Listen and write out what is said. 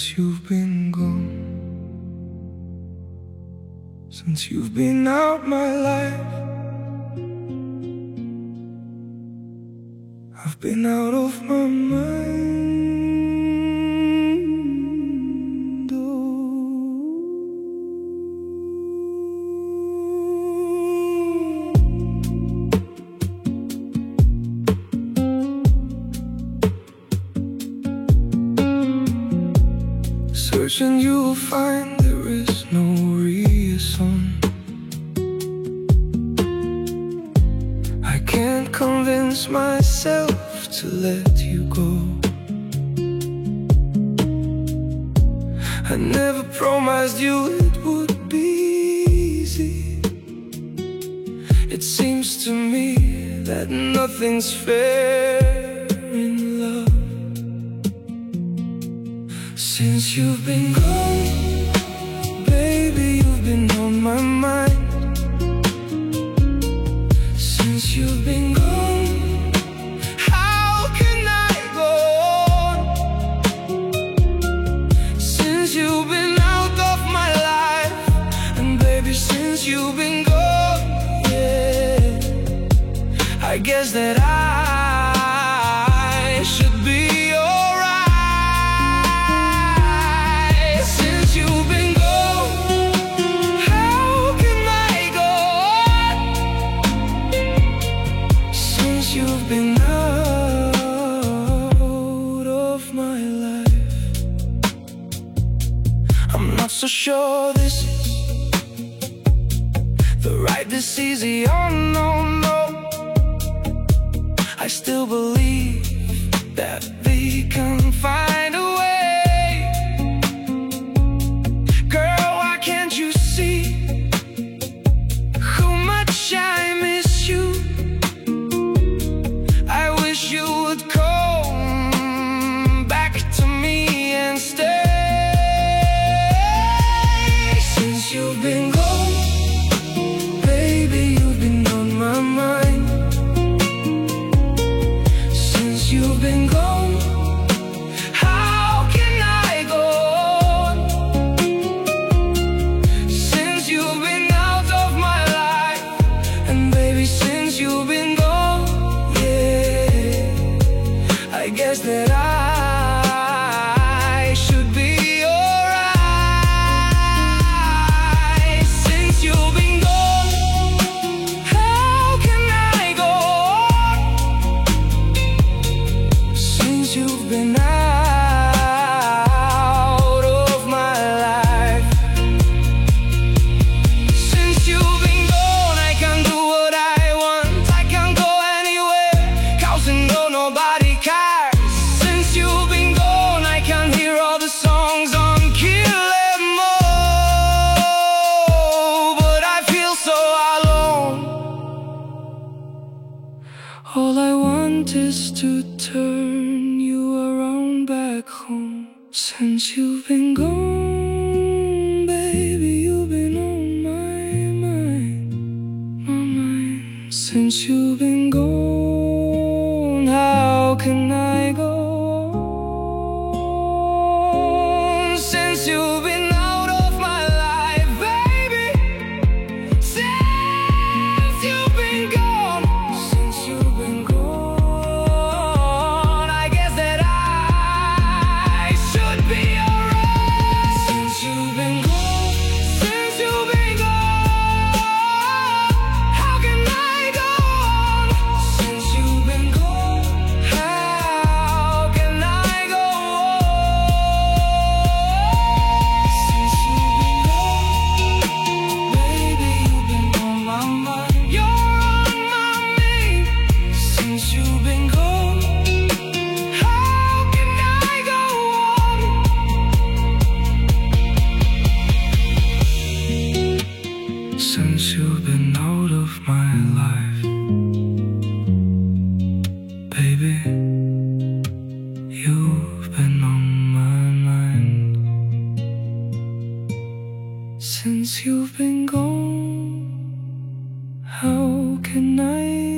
since you've been gone. Since you've been out my life, I've been out of my mind. Search and you will find there is no reason. I can't convince myself to let you go. I never promised you it would be easy. It seems to me that nothing's fair in love. Since you've been gone, baby, you've been on my mind. Since you've been gone, how can I go on? Since you've been out of my life, and baby, since you've been gone, yeah, I guess that I should be you've been out of my life. I'm not so sure this is the right decision, oh no, no. I still believe that we can find a way. Girl, why can't you see how much I miss you? You would come back to me and stay. Since you've been gone, baby, you've been on my mind. Since you've been gone, how can I go on? Since you've been out of my life, and baby, since you've been gone, I guess that I should be alright. Since you've been gone, how can I go on? Since you've been out of my life. Since you've been gone, I can do what I want. I can go anywhere, 'cause I know nobody cares. You've been gone, I can hear all the songs on Kill 'Em All, but I feel so alone. All I want is to turn you around back home. Since you've been gone, baby, you've been on my mind, my mind. Since you've been gone, how can I go? Since you've been out of my life, baby. Since you've been gone, since you've been gone, I guess that I should be alright. Since you've been gone, since you've been gone, how can I go on? Since you've been gone, how can I go since you've been out of my life, baby, you've been on my mind. Since you've been gone, how can I